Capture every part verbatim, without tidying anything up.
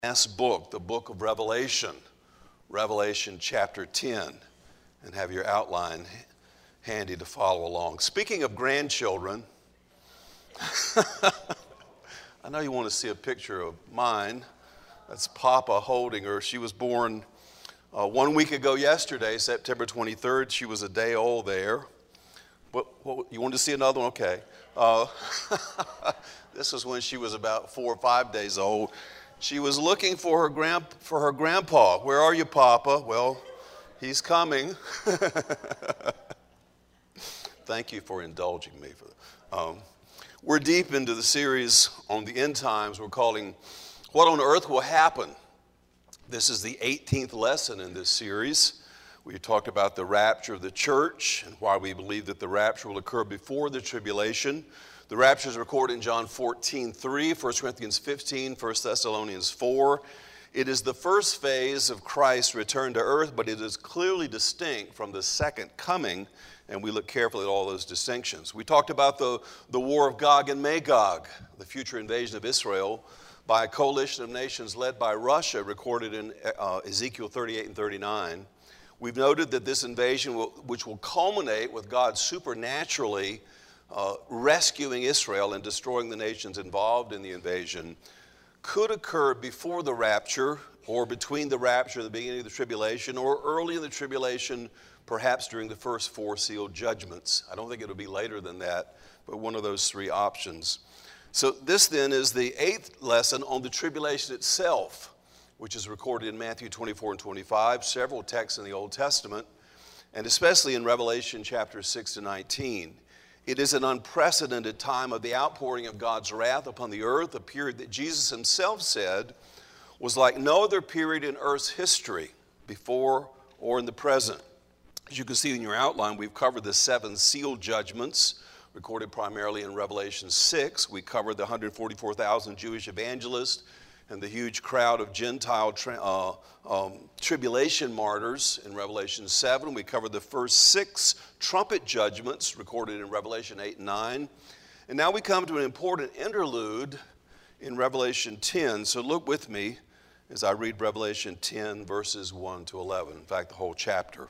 last book, the book of Revelation, Revelation chapter ten, and have your outline handy to follow along. Speaking of grandchildren, I know you want to see a picture of mine. That's Papa holding her. She was born uh, one week ago yesterday, September twenty-third. She was a day old there. What, what, you wanted to see another one? Okay. Uh, this is when she was about four or five days old. She was looking for her grand, for her grandpa. Where are you, Papa? Well, he's coming. Thank you for indulging me. For, um, we're deep into the series on the end times. We're calling What on Earth Will Happen. This is the eighteenth lesson in this series. We talked about the rapture of the church and why we believe that the rapture will occur before the tribulation. The rapture is recorded in John fourteen three, First Corinthians fifteen, First Thessalonians four. It is the first phase of Christ's return to earth, but it is clearly distinct from the second coming, and we look carefully at all those distinctions. We talked about the, the war of Gog and Magog, the future invasion of Israel by a coalition of nations led by Russia, recorded in uh, Ezekiel thirty-eight and thirty-nine. We've noted that this invasion, will, which will culminate with God supernaturally uh, rescuing Israel and destroying the nations involved in the invasion, could occur before the rapture or between the rapture and the beginning of the tribulation or early in the tribulation, perhaps during the first four sealed judgments. I don't think it'll be later than that, but one of those three options. So this then is the eighth lesson on the tribulation itself, which is recorded in Matthew twenty-four and twenty-five, several texts in the Old Testament, and especially in Revelation chapters six to nineteen. It is an unprecedented time of the outpouring of God's wrath upon the earth, a period that Jesus himself said was like no other period in earth's history, before or in the present. As you can see in your outline, we've covered the seven sealed judgments, recorded primarily in Revelation six. We covered the one hundred forty-four thousand Jewish evangelists and the huge crowd of Gentile uh, um, tribulation martyrs in Revelation seven. We covered the first six trumpet judgments recorded in Revelation eight and nine. And now we come to an important interlude in Revelation ten. So look with me as I read Revelation ten, verses one to eleven. In fact, the whole chapter.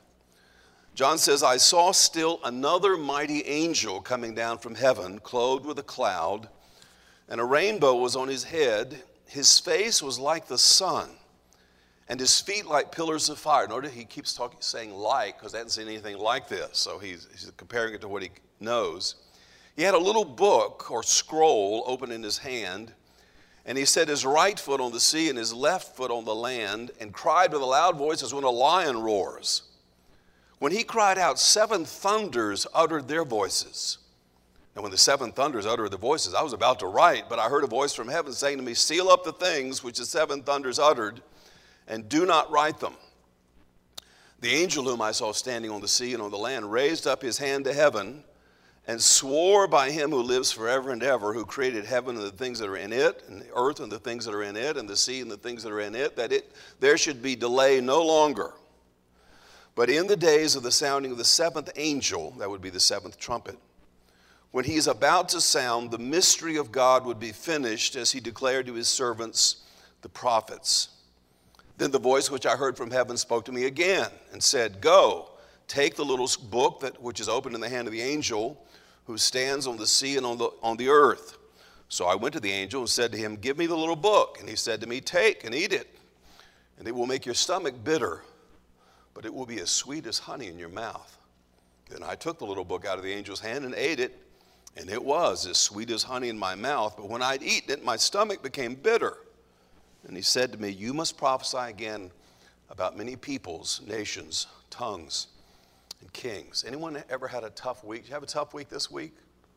John says, I saw still another mighty angel coming down from heaven, clothed with a cloud, and a rainbow was on his head. His face was like the sun, and his feet like pillars of fire. Notice he keeps talking, saying like, because I hadn't seen anything like this. So he's, he's comparing it to what he knows. He had a little book or scroll open in his hand, and he set his right foot on the sea and his left foot on the land, and cried with a loud voice as when a lion roars. When he cried out, seven thunders uttered their voices. And when the seven thunders uttered their voices, I was about to write, but I heard a voice from heaven saying to me, seal up the things which the seven thunders uttered, and do not write them. The angel whom I saw standing on the sea and on the land raised up his hand to heaven and swore by him who lives forever and ever, who created heaven and the things that are in it, and the earth and the things that are in it, and the sea and the things that are in it, that it there should be delay no longer. But in the days of the sounding of the seventh angel, that would be the seventh trumpet, when he is about to sound, the mystery of God would be finished, as he declared to his servants, the prophets. Then the voice which I heard from heaven spoke to me again and said, go, take the little book that which is open in the hand of the angel who stands on the sea and on the, on the earth. So I went to the angel and said to him, give me the little book. And he said to me, take and eat it, and it will make your stomach bitter, but it will be as sweet as honey in your mouth. Then I took the little book out of the angel's hand and ate it, and it was as sweet as honey in my mouth. But when I'd eaten it, my stomach became bitter. And he said to me, you must prophesy again about many peoples, nations, tongues, and kings. Anyone ever had a tough week? Did you have a tough week this week?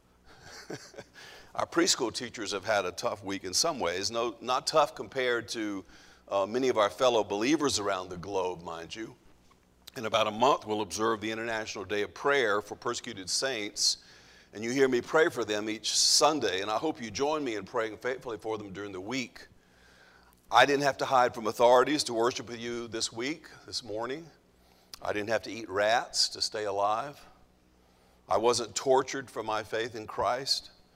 Our preschool teachers have had a tough week in some ways. No, not tough compared to uh, many of our fellow believers around the globe, mind you. In about a month, we'll observe the International Day of Prayer for Persecuted Saints. And you hear me pray for them each Sunday, and I hope you join me in praying faithfully for them during the week. I didn't have to hide from authorities to worship with you this week, this morning. I didn't have to eat rats to stay alive. I wasn't tortured for my faith in Christ.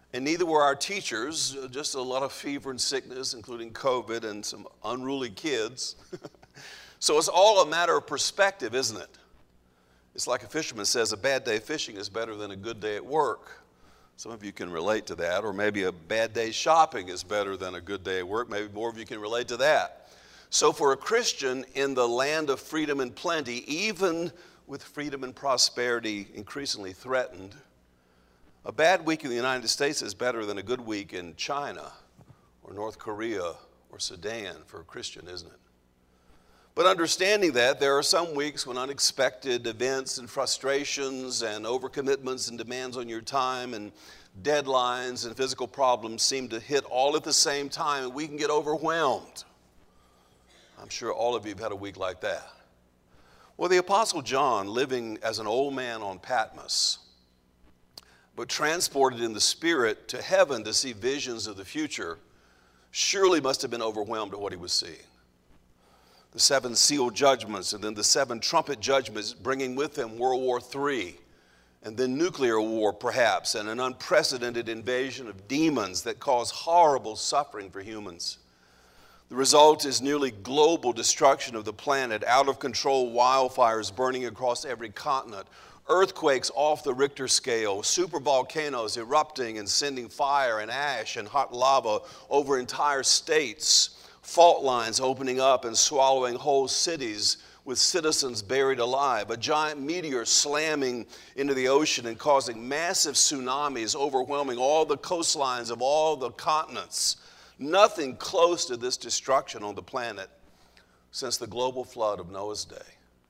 And neither were our teachers, just a lot of fever and sickness, including COVID and some unruly kids. So it's all a matter of perspective, isn't it? It's like a fisherman says, a bad day fishing is better than a good day at work. Some of you can relate to that. Or maybe a bad day shopping is better than a good day at work. Maybe more of you can relate to that. So for a Christian in the land of freedom and plenty, even with freedom and prosperity increasingly threatened, a bad week in the United States is better than a good week in China or North Korea or Sudan for a Christian, isn't it? But understanding that, there are some weeks when unexpected events and frustrations and overcommitments and demands on your time and deadlines and physical problems seem to hit all at the same time, and we can get overwhelmed. I'm sure all of you have had a week like that. Well, the Apostle John, living as an old man on Patmos, but transported in the Spirit to heaven to see visions of the future, surely must have been overwhelmed at what he was seeing. The seven seal judgments and then the seven trumpet judgments, bringing with them World War Three, and then nuclear war perhaps, and an unprecedented invasion of demons that cause horrible suffering for humans. The result is nearly global destruction of the planet, out of control wildfires burning across every continent, earthquakes off the Richter scale, supervolcanoes erupting and sending fire and ash and hot lava over entire states, fault lines opening up and swallowing whole cities with citizens buried alive, a giant meteor slamming into the ocean and causing massive tsunamis overwhelming all the coastlines of all the continents. Nothing close to this destruction on the planet since the global flood of Noah's day.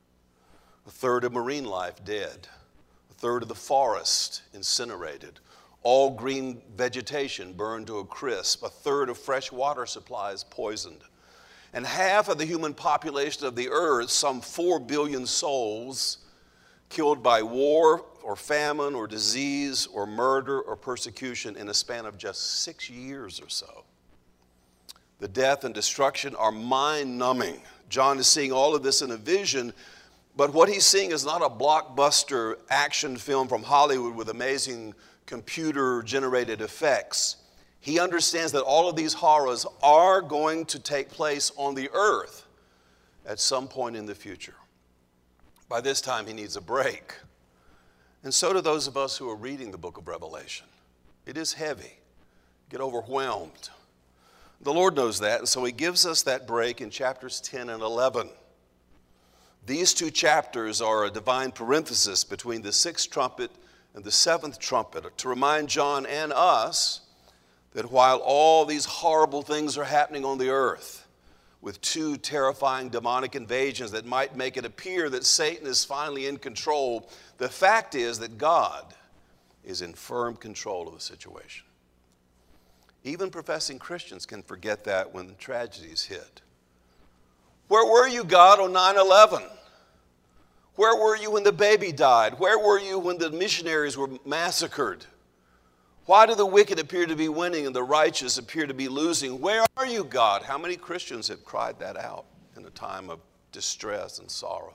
A third of marine life dead, a third of the forest incinerated, all green vegetation burned to a crisp, a third of fresh water supplies poisoned, and half of the human population of the earth, some four billion souls, killed by war or famine or disease or murder or persecution in a span of just six years or so. The death and destruction are mind-numbing. John is seeing all of this in a vision, but what he's seeing is not a blockbuster action film from Hollywood with amazing computer-generated effects. He understands that all of these horrors are going to take place on the earth at some point in the future. By this time, he needs a break. And so do those of us who are reading the book of Revelation. It is heavy. Get overwhelmed. The Lord knows that, and so he gives us that break in chapters ten and eleven. These two chapters are a divine parenthesis between the sixth trumpet and the seventh trumpet to remind John and us that while all these horrible things are happening on the earth, with two terrifying demonic invasions that might make it appear that Satan is finally in control, the fact is that God is in firm control of the situation. Even professing Christians can forget that when the tragedies hit. Where were you, God, on nine eleven? Where were you when the baby died? Where were you when the missionaries were massacred? Why do the wicked appear to be winning and the righteous appear to be losing? Where are you, God? How many Christians have cried that out in a time of distress and sorrow?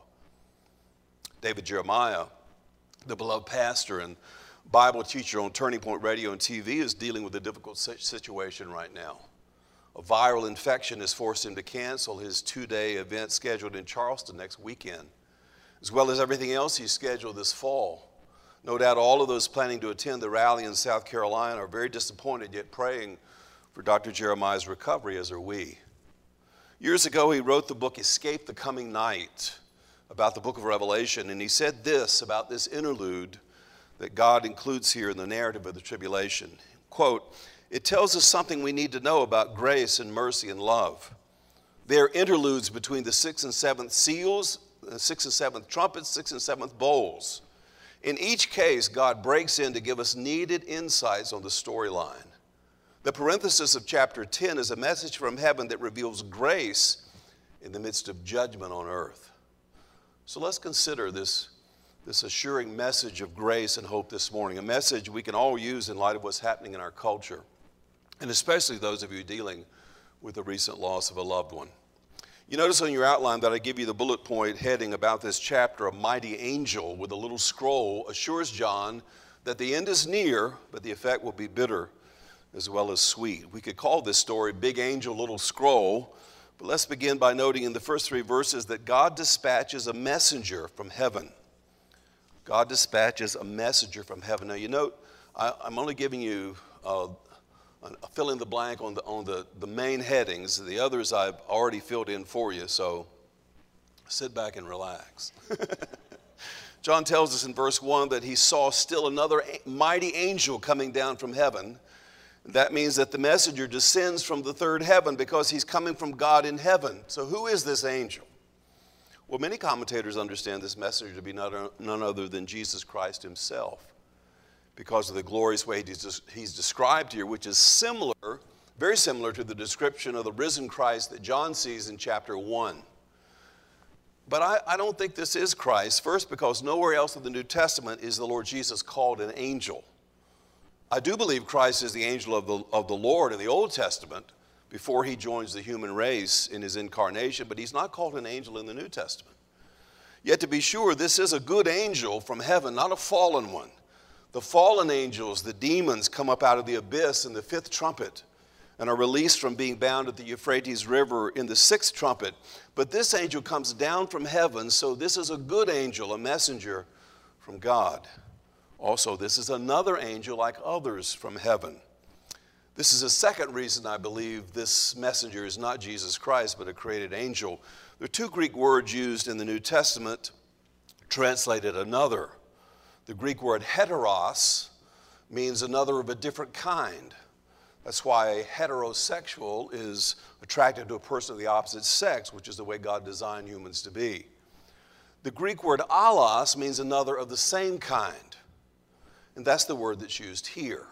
David Jeremiah, the beloved pastor and Bible teacher on Turning Point Radio and T V, is dealing with a difficult situation right now. A viral infection has forced him to cancel his two-day event scheduled in Charleston next weekend, as well as everything else he's scheduled this fall. No doubt all of those planning to attend the rally in South Carolina are very disappointed, yet praying for Doctor Jeremiah's recovery, as are we. Years ago, he wrote the book Escape the Coming Night about the book of Revelation, and he said this about this interlude that God includes here in the narrative of the tribulation. Quote, "It tells us something we need to know about grace and mercy and love. There are interludes between the sixth and seventh seals, the sixth and seventh trumpets, sixth and seventh bowls. In each case, God breaks in to give us needed insights on the storyline. The parenthesis of chapter ten is a message from heaven that reveals grace in the midst of judgment on earth." So let's consider this, this assuring message of grace and hope this morning, a message we can all use in light of what's happening in our culture, and especially those of you dealing with the recent loss of a loved one. You notice on your outline that I give you the bullet point heading about this chapter, a mighty angel with a little scroll assures John that the end is near, but the effect will be bitter. as well as sweet. We could call this story Big Angel, Little Scroll, but let's begin by noting in the first three verses that God dispatches a messenger from heaven. God dispatches a messenger from heaven. Now, you note, I, I'm only giving you uh, a fill in the blank on the, on the, the main headings. The others I've already filled in for you, so sit back and relax. John tells us in verse one that he saw still another mighty angel coming down from heaven. That means that the messenger descends from the third heaven because he's coming from God in heaven. So who is this angel? Well, many commentators understand this messenger to be none other than Jesus Christ himself, because of the glorious way he's described here, which is similar, very similar to the description of the risen Christ that John sees in chapter one. But I, I don't think this is Christ, first because nowhere else in the New Testament is the Lord Jesus called an angel. I do believe Christ is the angel of the, of the Lord in the Old Testament before he joins the human race in his incarnation, but he's not called an angel in the New Testament. Yet to be sure, this is a good angel from heaven, not a fallen one. The fallen angels, the demons, come up out of the abyss in the fifth trumpet and are released from being bound at the Euphrates River in the sixth trumpet. But this angel comes down from heaven, so this is a good angel, a messenger from God. Also, this is another angel like others from heaven. This is a second reason I believe this messenger is not Jesus Christ, but a created angel. There are two Greek words used in the New Testament, translated another. The Greek word heteros means another of a different kind. That's why a heterosexual is attracted to a person of the opposite sex, which is the way God designed humans to be. The Greek word allos means another of the same kind, and that's the word that's used here.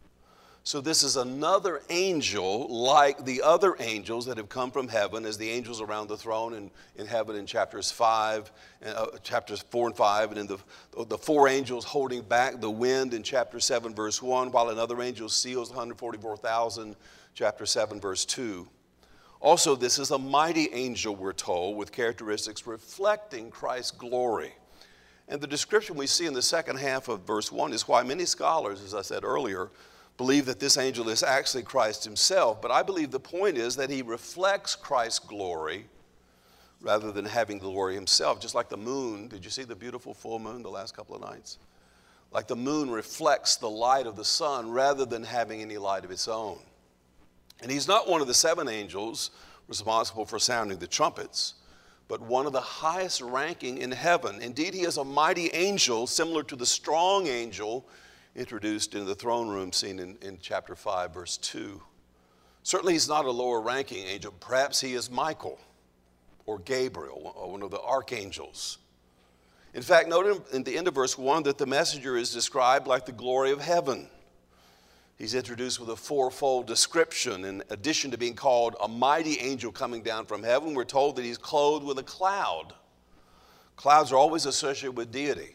So this is another angel like the other angels that have come from heaven, as the angels around the throne in, in heaven in chapters five, uh, chapters four and five, and in the, the four angels holding back the wind in chapter seven, verse one, while another angel seals one hundred forty-four thousand, chapter seven, verse two. Also, this is a mighty angel, we're told, with characteristics reflecting Christ's glory. And the description we see in the second half of verse one is why many scholars, as I said earlier, believe that this angel is actually Christ himself. But I believe the point is that he reflects Christ's glory rather than having glory himself. Just like the moon. Did you see the beautiful full moon the last couple of nights? Like the moon reflects the light of the sun rather than having any light of its own. And he's not one of the seven angels responsible for sounding the trumpets, but one of the highest ranking in heaven. Indeed, he is a mighty angel similar to the strong angel introduced in the throne room scene in, in chapter five, verse two. Certainly he's not a lower ranking angel. Perhaps he is Michael or Gabriel, one of the archangels. In fact, note in the end of verse one that the messenger is described like the glory of heaven. He's introduced with a fourfold description. In addition to being called a mighty angel coming down from heaven, we're told that he's clothed with a cloud. Clouds are always associated with deity.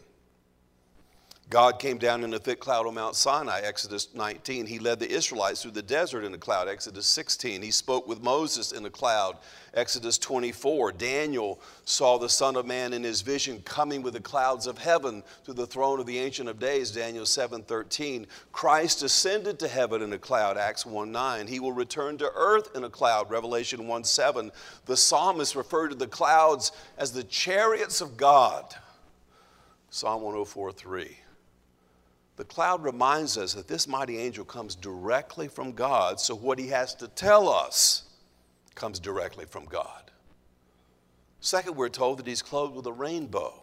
God came down in a thick cloud on Mount Sinai, Exodus nineteen. He led the Israelites through the desert in a cloud, Exodus sixteen. He spoke with Moses in a cloud, Exodus twenty-four. Daniel saw the Son of Man in his vision coming with the clouds of heaven to the throne of the Ancient of Days, Daniel seven thirteen. Christ ascended to heaven in a cloud, Acts one nine. He will return to earth in a cloud, Revelation one seven. The psalmist referred to the clouds as the chariots of God, Psalm one oh four three. The cloud reminds us that this mighty angel comes directly from God, so what he has to tell us comes directly from God. Second, we're told that he's clothed with a rainbow.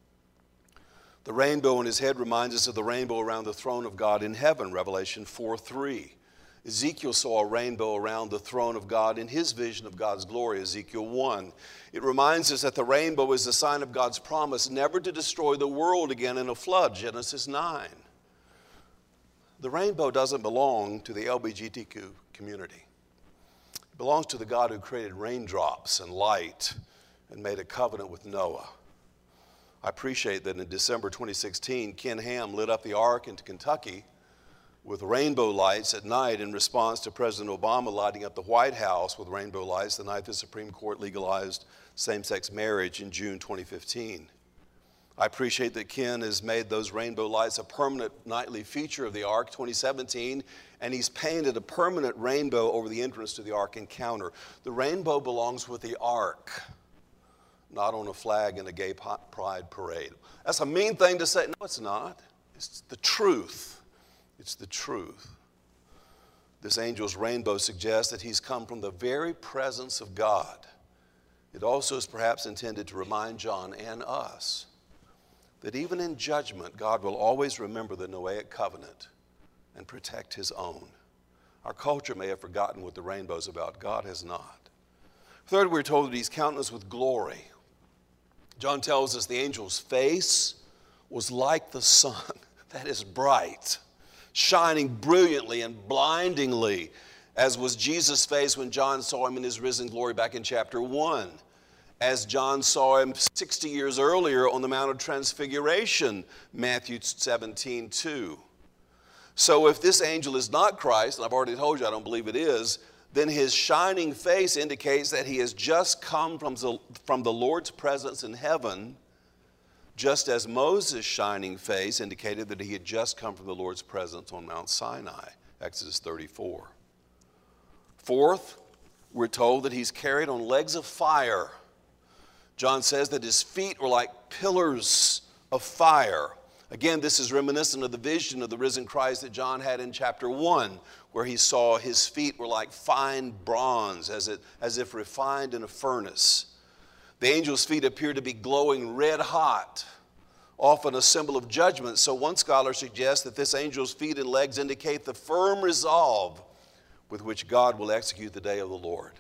The rainbow on his head reminds us of the rainbow around the throne of God in heaven, Revelation four three. Ezekiel saw a rainbow around the throne of God in his vision of God's glory, Ezekiel one. It reminds us that the rainbow is the sign of God's promise never to destroy the world again in a flood, Genesis nine. The rainbow doesn't belong to the L G B T Q community. It belongs to the God who created raindrops and light and made a covenant with Noah. I appreciate that in December twenty sixteen, Ken Ham lit up the ark into Kentucky with rainbow lights at night in response to President Obama lighting up the White House with rainbow lights the night the Supreme Court legalized same-sex marriage in June twenty fifteen. I appreciate that Ken has made those rainbow lights a permanent nightly feature of the Ark twenty seventeen, and he's painted a permanent rainbow over the entrance to the Ark Encounter. The rainbow belongs with the Ark, not on a flag in a gay pride parade. That's a mean thing to say. No, it's not. It's the truth. It's the truth. This angel's rainbow suggests that he's come from the very presence of God. It also is perhaps intended to remind John and us that even in judgment, God will always remember the Noahic covenant and protect his own. Our culture may have forgotten what the rainbow's about. God has not. Third, we're told that he's countenance with glory. John tells us the angel's face was like the sun, that is bright, shining brilliantly and blindingly, as was Jesus' face when John saw him in his risen glory back in chapter one. As John saw him sixty years earlier on the Mount of Transfiguration, Matthew seventeen two. So if this angel is not Christ, and I've already told you I don't believe it is, then his shining face indicates that he has just come from the, from the Lord's presence in heaven, just as Moses' shining face indicated that he had just come from the Lord's presence on Mount Sinai, Exodus thirty-four. Fourth, we're told that he's carried on legs of fire. John says that his feet were like pillars of fire. Again, this is reminiscent of the vision of the risen Christ that John had in chapter one, where he saw his feet were like fine bronze, as, it, as if refined in a furnace. The angel's feet appear to be glowing red hot, often a symbol of judgment. So one scholar suggests that this angel's feet and legs indicate the firm resolve with which God will execute the day of the Lord.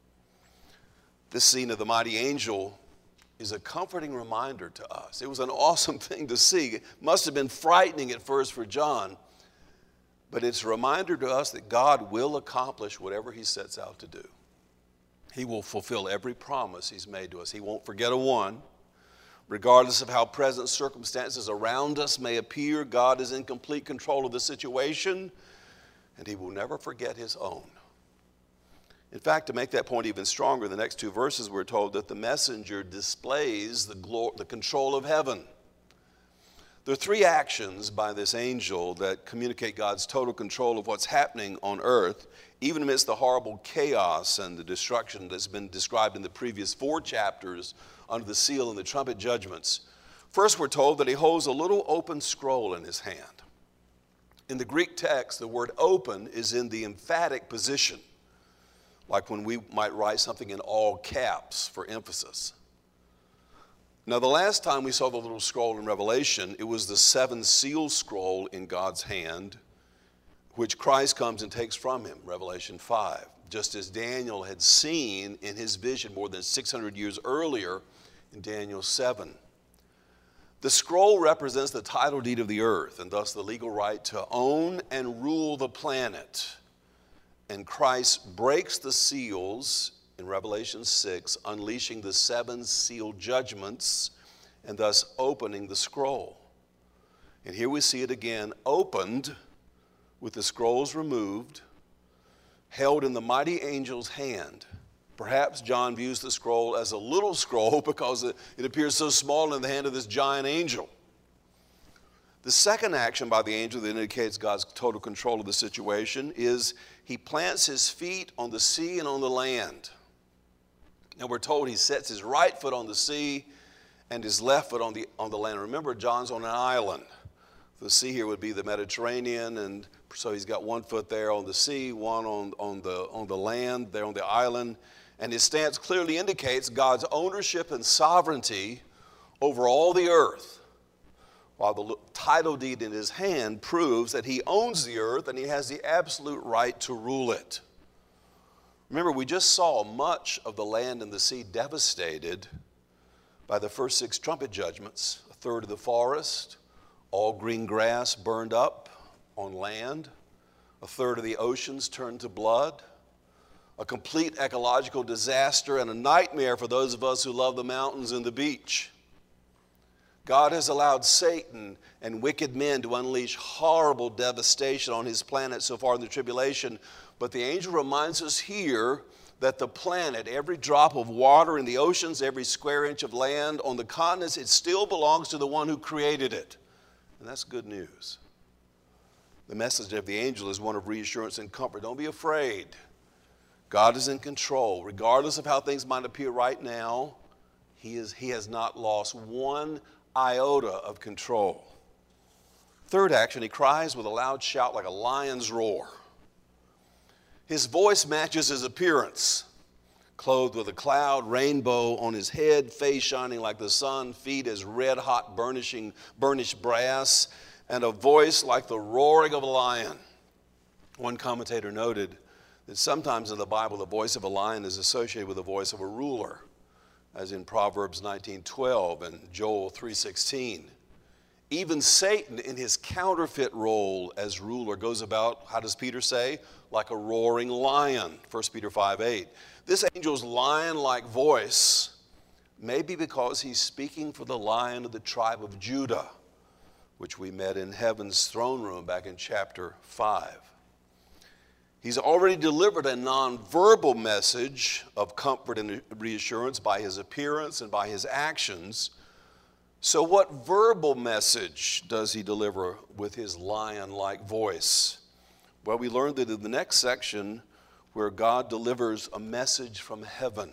This scene of the mighty angel is a comforting reminder to us. It was an awesome thing to see. It must have been frightening at first for John, but it's a reminder to us that God will accomplish whatever he sets out to do. He will fulfill every promise he's made to us. He won't forget a one. Regardless of how present circumstances around us may appear, God is in complete control of the situation, and he will never forget his own. In fact, to make that point even stronger, in the next two verses we're told that the messenger displays the, glory, the control of heaven. There are three actions by this angel that communicate God's total control of what's happening on earth, even amidst the horrible chaos and the destruction that's been described in the previous four chapters under the seal and the trumpet judgments. First, we're told that he holds a little open scroll in his hand. In the Greek text, the word open is in the emphatic position, like when we might write something in all caps for emphasis. Now, the last time we saw the little scroll in Revelation, it was the seven seal scroll in God's hand, which Christ comes and takes from him, Revelation five, just as Daniel had seen in his vision more than six hundred years earlier in Daniel seven. The scroll represents the title deed of the earth, and thus the legal right to own and rule the planet. And Christ breaks the seals in Revelation six, unleashing the seven seal judgments and thus opening the scroll. And here we see it again opened with the scrolls removed, held in the mighty angel's hand. Perhaps John views the scroll as a little scroll because it, it appears so small in the hand of this giant angel. The second action by the angel that indicates God's total control of the situation is he plants his feet on the sea and on the land. Now we're told he sets his right foot on the sea and his left foot on the, on the land. Remember, John's on an island. The sea here would be the Mediterranean, and so he's got one foot there on the sea, one on, on, the, on the land, there on the island. And his stance clearly indicates God's ownership and sovereignty over all the earth, while the title deed in his hand proves that he owns the earth and he has the absolute right to rule it. Remember, we just saw much of the land and the sea devastated by the first six trumpet judgments. A third of the forest, all green grass burned up on land. A third of the oceans turned to blood. A complete ecological disaster and a nightmare for those of us who love the mountains and the beach. God has allowed Satan and wicked men to unleash horrible devastation on his planet so far in the tribulation. But the angel reminds us here that the planet, every drop of water in the oceans, every square inch of land on the continents, it still belongs to the one who created it. And that's good news. The message of the angel is one of reassurance and comfort. Don't be afraid. God is in control. Regardless of how things might appear right now, he, is, he has not lost one iota of control. Third action, he cries with a loud shout like a lion's roar. His voice matches his appearance, clothed with a cloud rainbow on his head, face shining like the sun, feet as red-hot burnishing, burnished brass, and a voice like the roaring of a lion. One commentator noted that sometimes in the Bible the voice of a lion is associated with the voice of a ruler, as in Proverbs nineteen twelve and Joel three sixteen. Even Satan in his counterfeit role as ruler goes about, how does Peter say? Like a roaring lion, First Peter five eight. This angel's lion-like voice may be because he's speaking for the Lion of the tribe of Judah, which we met in heaven's throne room back in chapter five. He's already delivered a nonverbal message of comfort and reassurance by his appearance and by his actions. So what verbal message does he deliver with his lion-like voice? Well, we learned that in the next section where God delivers a message from heaven.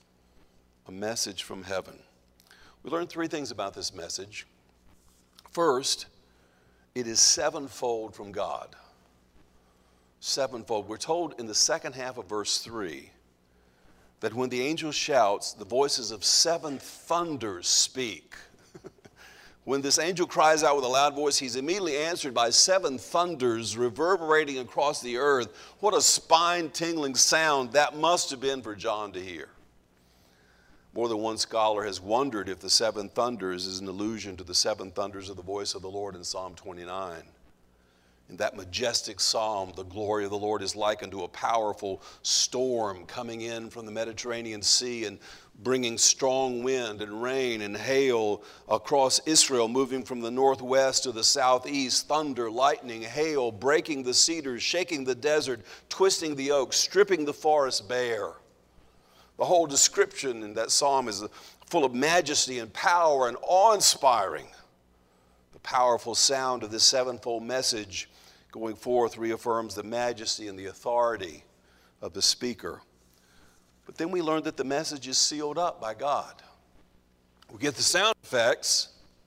A message from heaven. We learned three things about this message. First, it is sevenfold from God. Sevenfold. We're told in the second half of verse three that when the angel shouts, the voices of seven thunders speak. When this angel cries out with a loud voice, he's immediately answered by seven thunders reverberating across the earth. What a spine-tingling sound that must have been for John to hear. More than one scholar has wondered if the seven thunders is an allusion to the seven thunders of the voice of the Lord in Psalm twenty-nine. In that majestic psalm, the glory of the Lord is likened to a powerful storm coming in from the Mediterranean Sea and bringing strong wind and rain and hail across Israel, moving from the northwest to the southeast, thunder, lightning, hail, breaking the cedars, shaking the desert, twisting the oaks, stripping the forest bare. The whole description in that psalm is full of majesty and power and awe-inspiring. The powerful sound of this sevenfold message going forth reaffirms the majesty and the authority of the speaker. But then we learned that the message is sealed up by God. We get the sound effects,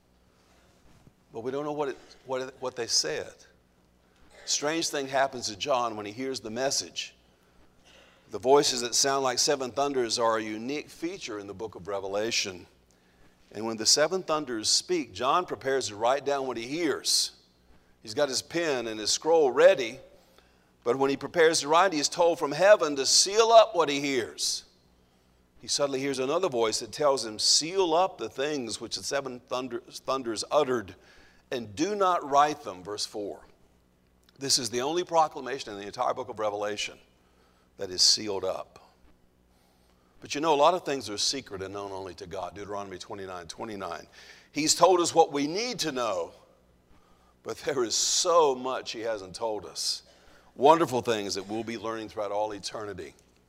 but we don't know what, it, what, it, what they said. Strange thing happens to John when he hears the message. The voices that sound like seven thunders are a unique feature in the book of Revelation. And when the seven thunders speak, John prepares to write down what he hears. He's got his pen and his scroll ready, but when he prepares to write, he's told from heaven to seal up what he hears. He suddenly hears another voice that tells him, seal up the things which the seven thunders, thunders uttered, and do not write them, verse four. This is the only proclamation in the entire book of Revelation that is sealed up. But you know, a lot of things are secret and known only to God. Deuteronomy twenty-nine twenty-nine. He's told us what we need to know, but there is so much he hasn't told us. Wonderful things that we'll be learning throughout all eternity.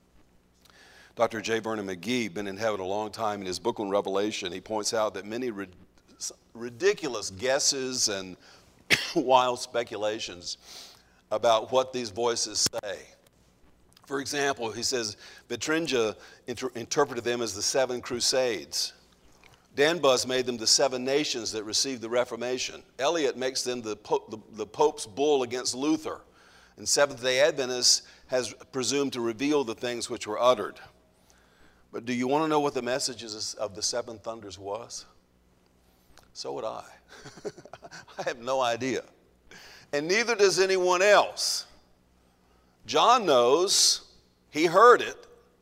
Doctor J. Vernon McGee, been in heaven a long time, in his book on Revelation, he points out that many rid- ridiculous guesses and wild speculations about what these voices say. For example, he says Vitringa inter- interpreted them as the seven crusades. Danbus made them the seven nations that received the Reformation. Eliot makes them the, po- the, the Pope's bull against Luther. And Seventh-day Adventists has presumed to reveal the things which were uttered. But do you want to know what the messages of the seven thunders was? So would I. I have no idea. And neither does anyone else. John knows. He heard it.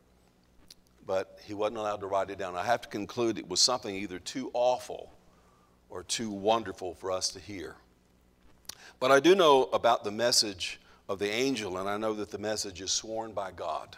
But he wasn't allowed to write it down. I have to conclude it was something either too awful or too wonderful for us to hear. But I do know about the message of the angel, and I know that the message is sworn by God.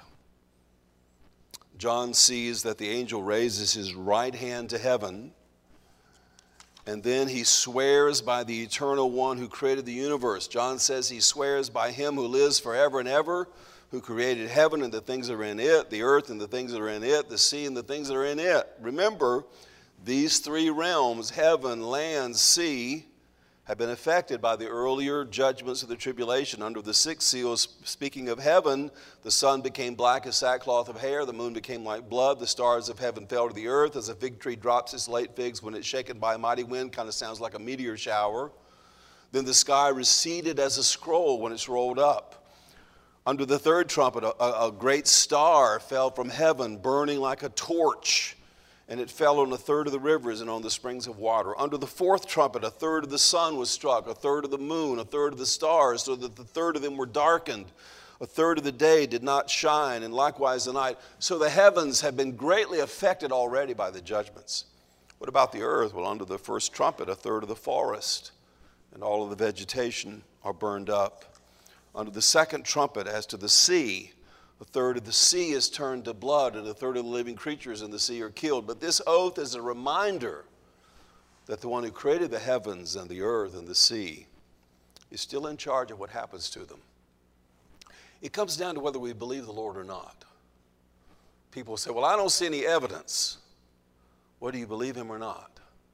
John sees that the angel raises his right hand to heaven, and then he swears by the eternal one who created the universe. John says he swears by him who lives forever and ever, who created heaven and the things that are in it, the earth and the things that are in it, the sea and the things that are in it. Remember, these three realms, heaven, land, sea, have been affected by the earlier judgments of the tribulation. Under the sixth seal, speaking of heaven, the sun became black as sackcloth of hair, the moon became like blood, the stars of heaven fell to the earth, as a fig tree drops its late figs when it's shaken by a mighty wind, kind of sounds like a meteor shower. Then the sky receded as a scroll when it's rolled up. Under the third trumpet, a, a great star fell from heaven, burning like a torch, and it fell on a third of the rivers and on the springs of water. Under the fourth trumpet, a third of the sun was struck, a third of the moon, a third of the stars, so that the third of them were darkened. A third of the day did not shine, and likewise the night. So the heavens have been greatly affected already by the judgments. What about the earth? Well, under the first trumpet, a third of the forest and all of the vegetation are burned up. Under the second trumpet, as to the sea, a third of the sea is turned to blood, and a third of the living creatures in the sea are killed. But this oath is a reminder that the one who created the heavens and the earth and the sea is still in charge of what happens to them. It comes down to whether we believe the Lord or not. People say, well, I don't see any evidence. Well, do you believe him or not?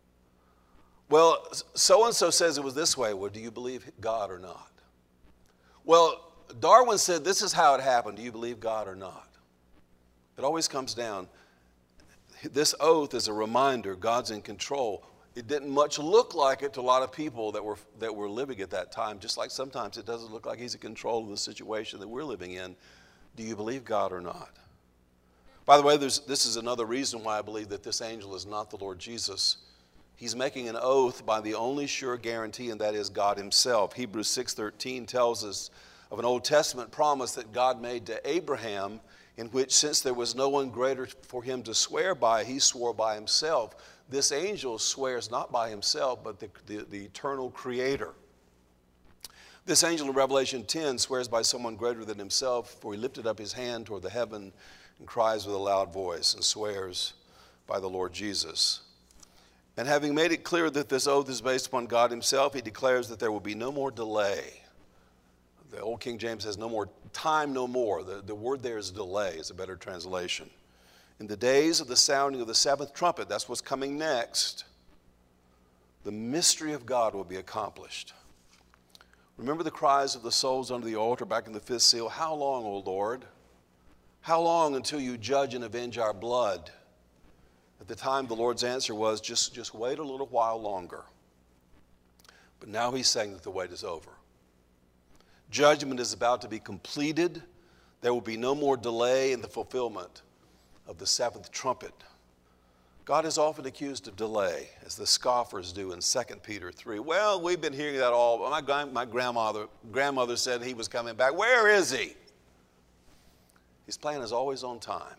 Well, so-and-so says it was this way. Well, do you believe God or not? Well, Darwin said this is how it happened. Do you believe God or not? It always comes down. This oath is a reminder God's in control. It didn't much look like it to a lot of people that were, that were living at that time, just like sometimes it doesn't look like he's in control of the situation that we're living in. Do you believe God or not? By the way, there's, this is another reason why I believe that this angel is not the Lord Jesus. He's making an oath by the only sure guarantee, and that is God himself. Hebrews six thirteen tells us of an Old Testament promise that God made to Abraham, in which, since there was no one greater for him to swear by, he swore by himself. This angel swears not by himself, but the, the, the eternal Creator. This angel in Revelation ten swears by someone greater than himself, for he lifted up his hand toward the heaven and cries with a loud voice and swears by the Lord Jesus. And having made it clear that this oath is based upon God himself, he declares that there will be no more delay. The old King James says no more time, no more. The, the word there is delay, is a better translation. In the days of the sounding of the seventh trumpet, that's what's coming next, the mystery of God will be accomplished. Remember the cries of the souls under the altar back in the fifth seal? How long, O Lord? How long until you judge and avenge our blood? At the time, the Lord's answer was, just, just wait a little while longer. But now he's saying that the wait is over. Judgment is about to be completed. There will be no more delay in the fulfillment of the seventh trumpet. God is often accused of delay, as the scoffers do in Second Peter three. Well, we've been hearing that all. My, my grandmother, grandmother said he was coming back. Where is he? His plan is always on time.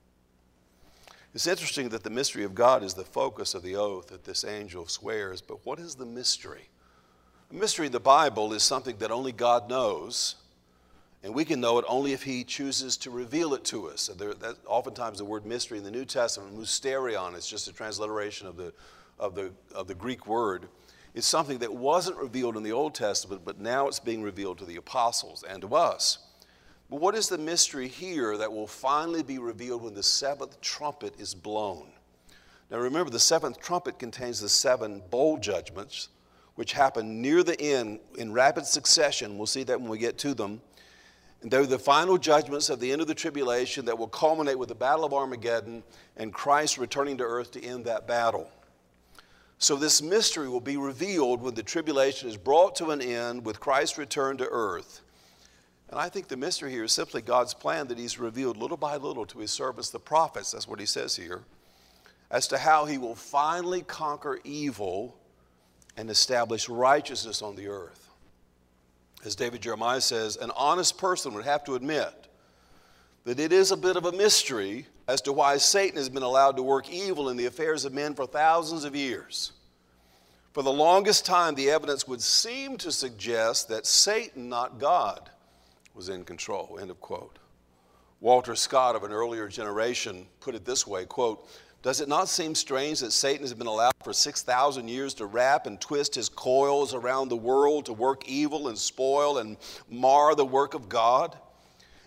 It's interesting that the mystery of God is the focus of the oath that this angel swears, but what is the mystery? The mystery of the Bible is something that only God knows, and we can know it only if he chooses to reveal it to us. There, that, oftentimes the word mystery in the New Testament, mysterion, is just a transliteration of the, of, the, of the Greek word. It's something that wasn't revealed in the Old Testament, but now it's being revealed to the apostles and to us. But what is the mystery here that will finally be revealed when the seventh trumpet is blown? Now remember, the seventh trumpet contains the seven bowl judgments, which happen near the end in rapid succession. We'll see that when we get to them. And they're the final judgments of the end of the tribulation that will culminate with the battle of Armageddon and Christ returning to earth to end that battle. So this mystery will be revealed when the tribulation is brought to an end with Christ's return to earth. And I think the mystery here is simply God's plan that he's revealed little by little to his servants, the prophets, that's what he says here, as to how he will finally conquer evil and establish righteousness on the earth. As David Jeremiah says, an honest person would have to admit that it is a bit of a mystery as to why Satan has been allowed to work evil in the affairs of men for thousands of years. For the longest time, the evidence would seem to suggest that Satan, not God, was in control, end of quote. Walter Scott of an earlier generation put it this way, quote, does it not seem strange that Satan has been allowed for six thousand years to wrap and twist his coils around the world to work evil and spoil and mar the work of God?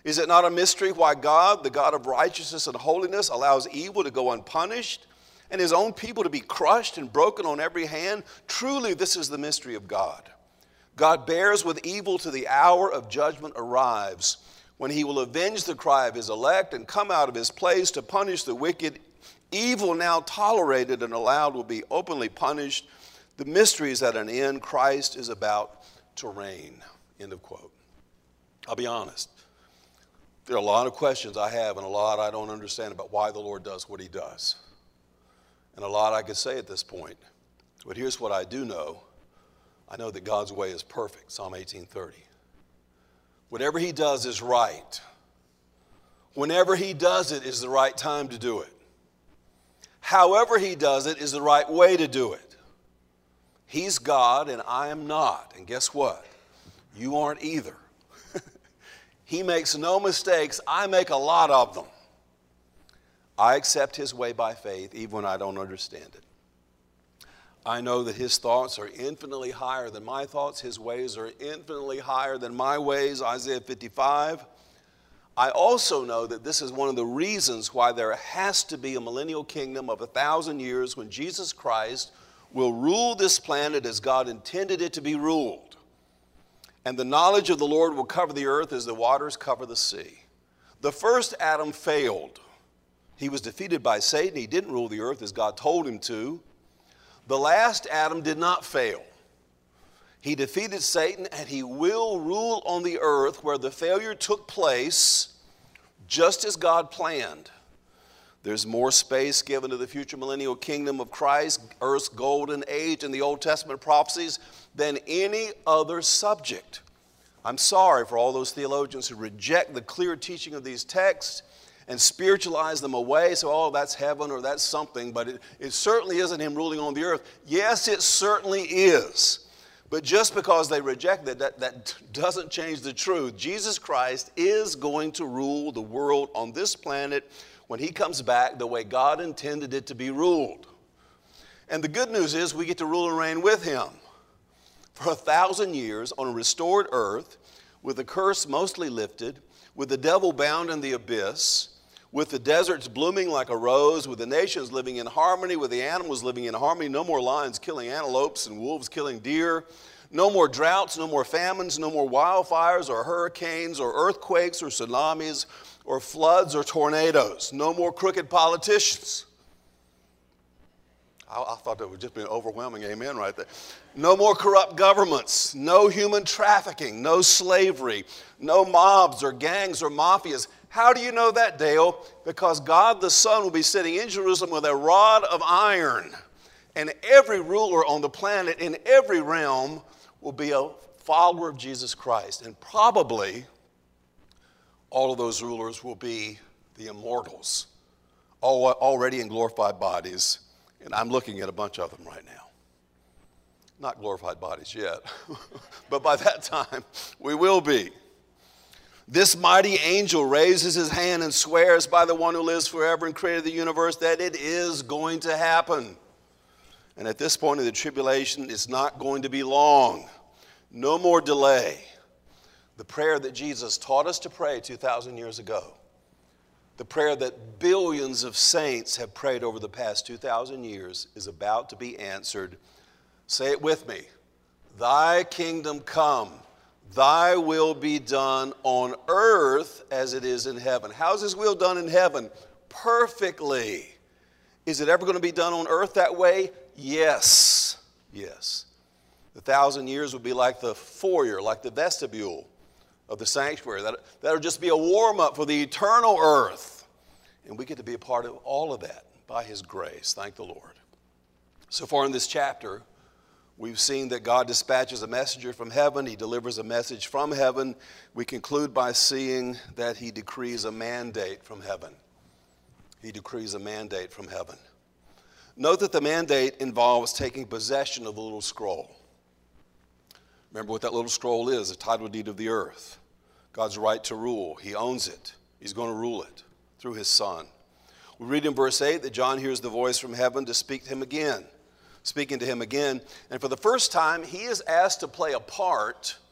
Is it not a mystery why God, the God of righteousness and holiness, allows evil to go unpunished and his own people to be crushed and broken on every hand? Truly, this is the mystery of God. God bears with evil till the hour of judgment arrives, when he will avenge the cry of his elect and come out of his place to punish the wicked. Evil now tolerated and allowed will be openly punished. The mystery is at an end. Christ is about to reign. End of quote. I'll be honest. There are a lot of questions I have and a lot I don't understand about why the Lord does what he does. And a lot I could say at this point. But here's what I do know. I know that God's way is perfect, Psalm eighteen thirty. Whatever he does is right. Whenever he does it is the right time to do it. However he does it is the right way to do it. He's God and I am not. And guess what? You aren't either. He makes no mistakes. I make a lot of them. I accept his way by faith even when I don't understand it. I know that his thoughts are infinitely higher than my thoughts. His ways are infinitely higher than my ways, Isaiah fifty-five. I also know that this is one of the reasons why there has to be a millennial kingdom of a thousand years when Jesus Christ will rule this planet as God intended it to be ruled. And the knowledge of the Lord will cover the earth as the waters cover the sea. The first Adam failed. He was defeated by Satan. He didn't rule the earth as God told him to. The last Adam did not fail. He defeated Satan and he will rule on the earth where the failure took place just as God planned. There's more space given to the future millennial kingdom of Christ, earth's golden age in the Old Testament prophecies, than any other subject. I'm sorry for all those theologians who reject the clear teaching of these texts and spiritualize them away, so, oh, that's heaven or that's something, but it, it certainly isn't him ruling on the earth. Yes, it certainly is. But just because they reject that, that, that doesn't change the truth. Jesus Christ is going to rule the world on this planet when he comes back the way God intended it to be ruled. And the good news is we get to rule and reign with him for a thousand years on a restored earth, with the curse mostly lifted, with the devil bound in the abyss, with the deserts blooming like a rose, with the nations living in harmony, with the animals living in harmony. No more lions killing antelopes and wolves killing deer. No more droughts, no more famines, no more wildfires or hurricanes or earthquakes or tsunamis or floods or tornadoes. No more crooked politicians. I, I thought that would just be an overwhelming amen right there. No more corrupt governments, no human trafficking, no slavery, no mobs or gangs or mafias. How do you know that, Dale? Because God the Son will be sitting in Jerusalem with a rod of iron, and every ruler on the planet in every realm will be a follower of Jesus Christ. And probably all of those rulers will be the immortals, all already in glorified bodies. And I'm looking at a bunch of them right now. Not glorified bodies yet, but by that time we will be. This mighty angel raises his hand and swears by the one who lives forever and created the universe that it is going to happen. And at this point in the tribulation, it's not going to be long. No more delay. The prayer that Jesus taught us to pray two thousand years ago, the prayer that billions of saints have prayed over the past two thousand years, is about to be answered. Say it with me. Thy kingdom come. Thy will be done on earth as it is in heaven. How's his will done in heaven? Perfectly. Is it ever going to be done on earth that way? Yes. Yes. The thousand years will be like the foyer, like the vestibule of the sanctuary. That, that'll just be a warm-up for the eternal earth. And we get to be a part of all of that by his grace. Thank the Lord. So far in this chapter, we've seen that God dispatches a messenger from heaven. He delivers a message from heaven. We conclude by seeing that he decrees a mandate from heaven. He decrees a mandate from heaven. Note that the mandate involves taking possession of the little scroll. Remember what that little scroll is, a title deed of the earth. God's right to rule. He owns it. He's going to rule it through his Son. We read in verse eight that John hears the voice from heaven to speak to him again. Speaking to him again. And for the first time, he is asked to play a part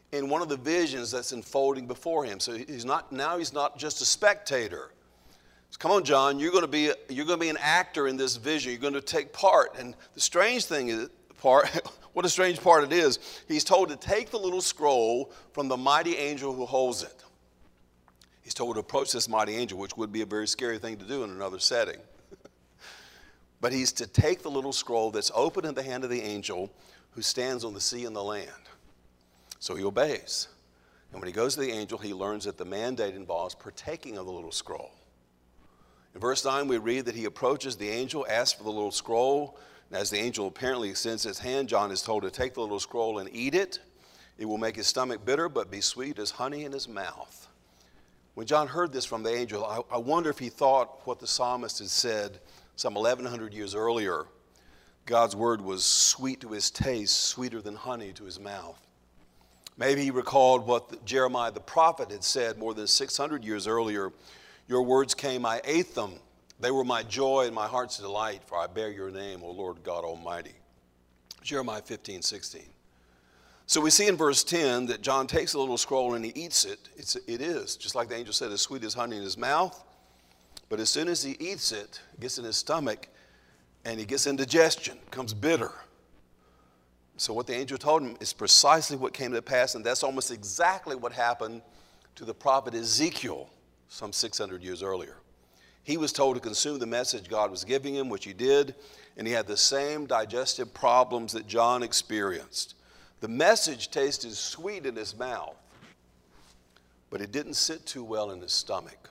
in one of the visions that's unfolding before him. So he's not, now he's not just a spectator. So come on, John, you're going to be, a, you're going to be an actor in this vision. You're going to take part. And the strange thing is, part, what a strange part it is, he's told to take the little scroll from the mighty angel who holds it. He's told to approach this mighty angel, which would be a very scary thing to do in another setting. But he's to take the little scroll that's open in the hand of the angel who stands on the sea and the land. So he obeys. And when he goes to the angel, he learns that the mandate involves partaking of the little scroll. In verse nine, we read that he approaches the angel, asks for the little scroll. And as the angel apparently extends his hand, John is told to take the little scroll and eat it. It will make his stomach bitter, but be sweet as honey in his mouth. When John heard this from the angel, I, I wonder if he thought what the psalmist had said some eleven hundred years earlier. God's word was sweet to his taste, sweeter than honey to his mouth. Maybe he recalled what the, Jeremiah the prophet had said more than six hundred years earlier. Your words came, I ate them. They were my joy and my heart's delight, for I bear your name, O Lord God Almighty. Jeremiah fifteen, sixteen. So we see in verse ten that John takes a little scroll and he eats it. It's, it is, just like the angel said, as sweet as honey in his mouth. But as soon as he eats it, it gets in his stomach and he gets indigestion, becomes bitter. So what the angel told him is precisely what came to pass, and that's almost exactly what happened to the prophet Ezekiel some six hundred years earlier. He was told to consume the message God was giving him, which he did, and he had the same digestive problems that John experienced. The message tasted sweet in his mouth, but it didn't sit too well in his stomach.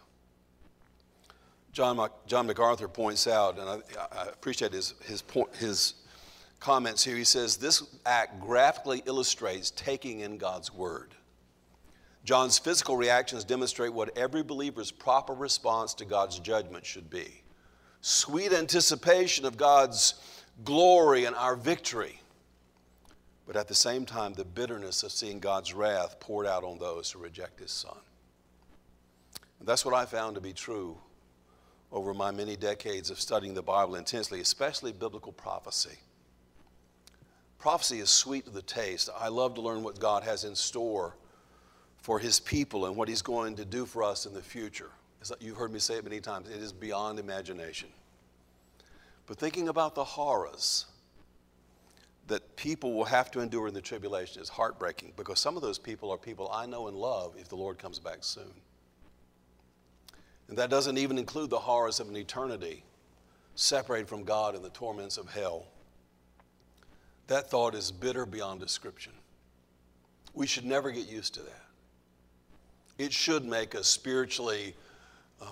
John, John MacArthur points out, and I, I appreciate his, his, point, his comments here. He says, this act graphically illustrates taking in God's word. John's physical reactions demonstrate what every believer's proper response to God's judgment should be. Sweet anticipation of God's glory and our victory, but at the same time, the bitterness of seeing God's wrath poured out on those who reject his son. And that's what I found to be true over my many decades of studying the Bible intensely, especially biblical prophecy. Prophecy is sweet to the taste. I love to learn what God has in store for his people and what he's going to do for us in the future. As you've heard me say it many times, it is beyond imagination. But thinking about the horrors that people will have to endure in the tribulation is heartbreaking, because some of those people are people I know and love if the Lord comes back soon. And that doesn't even include the horrors of an eternity separated from God in the torments of hell. That thought is bitter beyond description. We should never get used to that. It should make us spiritually uh,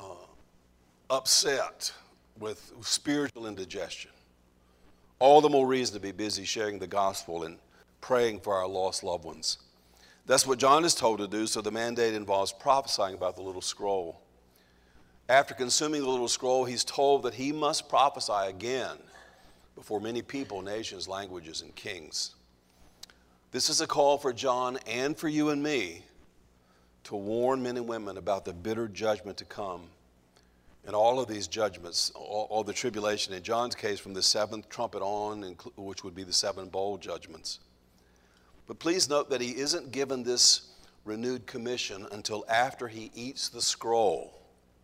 upset with spiritual indigestion. All the more reason to be busy sharing the gospel and praying for our lost loved ones. That's what John is told to do, so the mandate involves prophesying about the little scroll. After consuming the little scroll, he's told that he must prophesy again before many people, nations, languages, and kings. This is a call for John and for you and me to warn men and women about the bitter judgment to come. And all of these judgments, all, all the tribulation, in John's case, from the seventh trumpet on, which would be the seven bowl judgments. But please note that he isn't given this renewed commission until after he eats the scroll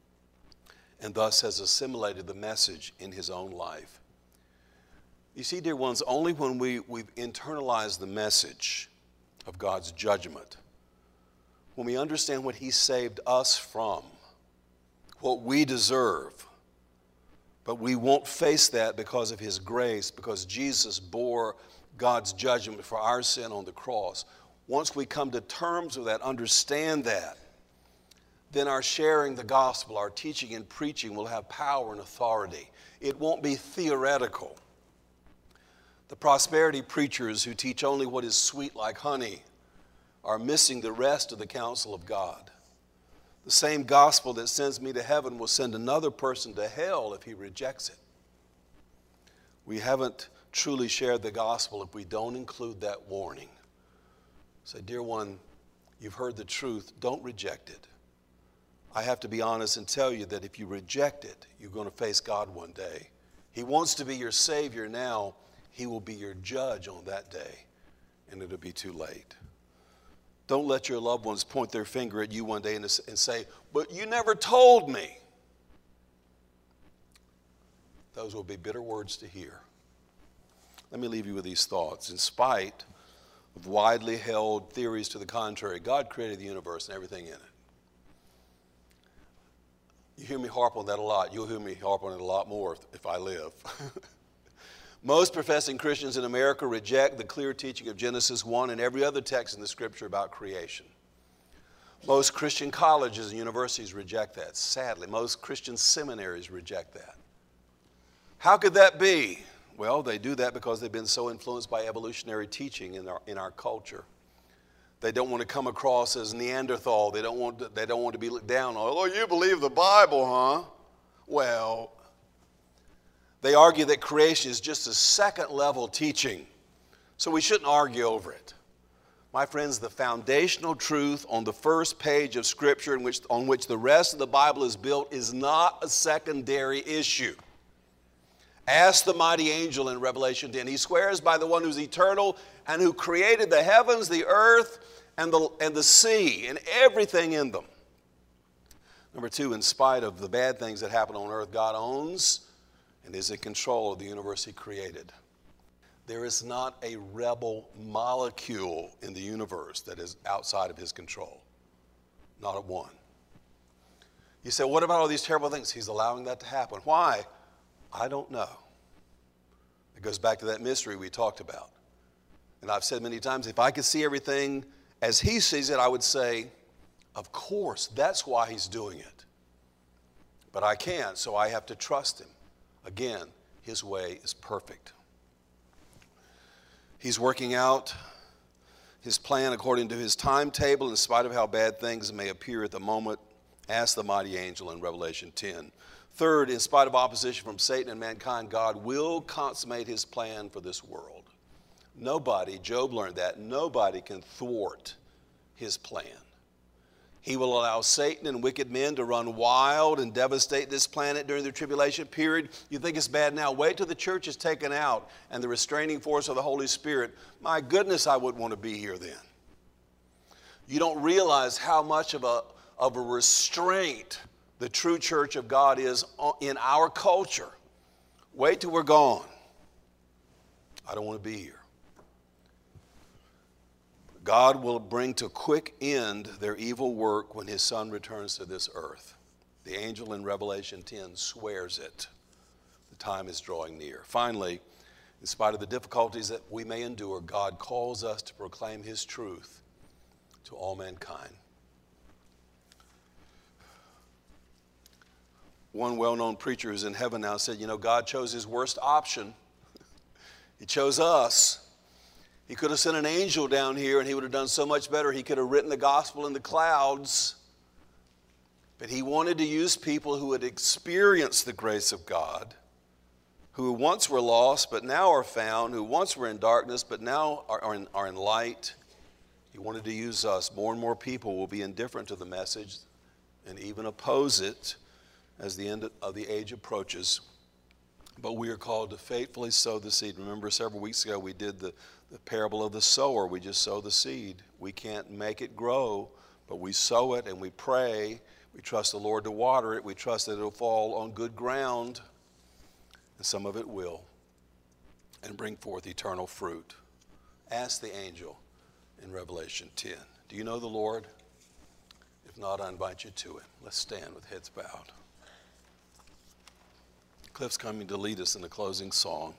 and thus has assimilated the message in his own life. You see, dear ones, only when we, we've internalized the message of God's judgment, when we understand what he saved us from, what we deserve, but we won't face that because of his grace, because Jesus bore God's judgment for our sin on the cross. Once we come to terms with that, understand that, then our sharing the gospel, our teaching and preaching will have power and authority. It won't be theoretical. The prosperity preachers who teach only what is sweet like honey are missing the rest of the counsel of God. The same gospel that sends me to heaven will send another person to hell if he rejects it. We haven't truly shared the gospel if we don't include that warning. Say, dear one, you've heard the truth. Don't reject it. I have to be honest and tell you that if you reject it, you're going to face God one day. He wants to be your Savior now. He will be your judge on that day, and it'll be too late. Don't let your loved ones point their finger at you one day and, and say, but you never told me. Those will be bitter words to hear. Let me leave you with these thoughts. In spite of widely held theories to the contrary, God created the universe and everything in it. You hear me harp on that a lot. You'll hear me harp on it a lot more if, if I live. Most professing Christians in America reject the clear teaching of Genesis one and every other text in the Scripture about creation. Most Christian colleges and universities reject that, sadly. Most Christian seminaries reject that. How could that be? Well, they do that because they've been so influenced by evolutionary teaching in our, in our culture. They don't want to come across as Neanderthal. They don't want to, they don't want to be looked down on. Oh, you believe the Bible, huh? Well, they argue that creation is just a second-level teaching, so we shouldn't argue over it. My friends, the foundational truth on the first page of Scripture in which, on which the rest of the Bible is built is not a secondary issue. Ask the mighty angel in Revelation ten. He swears by the one who's eternal and who created the heavens, the earth, and the, and the sea, and everything in them. Number two, in spite of the bad things that happen on earth, God owns and is in control of the universe He created. There is not a rebel molecule in the universe that is outside of His control. Not a one. You say, what about all these terrible things? He's allowing that to happen. Why? I don't know. It goes back to that mystery we talked about. And I've said many times, if I could see everything as He sees it, I would say, of course, that's why He's doing it. But I can't, so I have to trust Him. Again, His way is perfect. He's working out His plan according to His timetable, in spite of how bad things may appear at the moment. Ask the mighty angel in Revelation ten. Third, in spite of opposition from Satan and mankind, God will consummate His plan for this world. Nobody, Job learned that, nobody can thwart His plan. He will allow Satan and wicked men to run wild and devastate this planet during the tribulation period. You think it's bad now? Wait till the church is taken out and the restraining force of the Holy Spirit. My goodness, I wouldn't want to be here then. You don't realize how much of a, of a restraint the true church of God is in our culture. Wait till we're gone. I don't want to be here. God will bring to quick end their evil work when His Son returns to this earth. The angel in Revelation ten swears it. The time is drawing near. Finally, in spite of the difficulties that we may endure, God calls us to proclaim His truth to all mankind. One well-known preacher who's in heaven now said, you know, God chose His worst option. He chose us. He could have sent an angel down here and He would have done so much better. He could have written the gospel in the clouds. But He wanted to use people who had experienced the grace of God, who once were lost but now are found, who once were in darkness but now are, are, in, are in light. He wanted to use us. More and more people will be indifferent to the message and even oppose it as the end of the age approaches. But we are called to faithfully sow the seed. Remember, several weeks ago we did the, the parable of the sower. We just sow the seed. We can't make it grow, but we sow it and we pray. We trust the Lord to water it. We trust that it will fall on good ground, and some of it will, and bring forth eternal fruit. Ask the angel in Revelation ten. Do you know the Lord? If not, I invite you to Him. Let's stand with heads bowed. Cliff's coming to lead us in the closing song.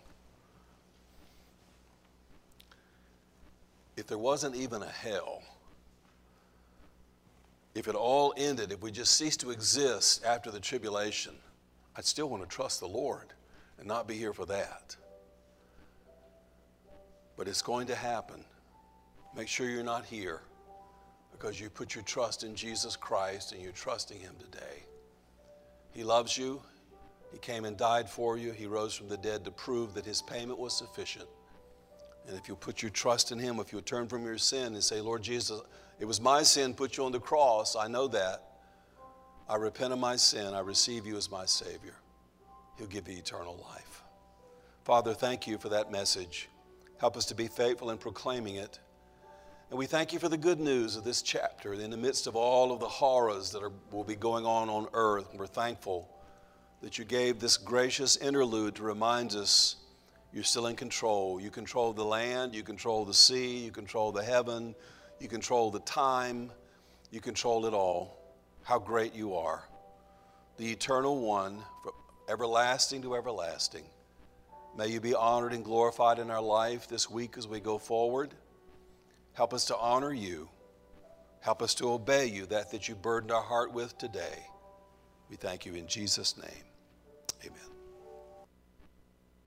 If there wasn't even a hell, if it all ended, if we just ceased to exist after the tribulation, I'd still want to trust the Lord and not be here for that. But it's going to happen. Make sure you're not here because you put your trust in Jesus Christ and you're trusting Him today. He loves you. He came and died for you. He rose from the dead to prove that His payment was sufficient. And if you put your trust in Him, if you turn from your sin and say, Lord Jesus, it was my sin put you on the cross. I know that. I repent of my sin. I receive you as my Savior. He'll give you eternal life. Father, thank you for that message. Help us to be faithful in proclaiming it. And we thank you for the good news of this chapter in the midst of all of the horrors that are, will be going on on earth. We're thankful that you gave this gracious interlude to remind us you're still in control. You control the land, you control the sea, you control the heaven, you control the time, you control it all. How great you are, the eternal one, from everlasting to everlasting. May you be honored and glorified in our life this week as we go forward. Help us to honor you. Help us to obey you, that that you burdened our heart with today. We thank you in Jesus' name. Amen.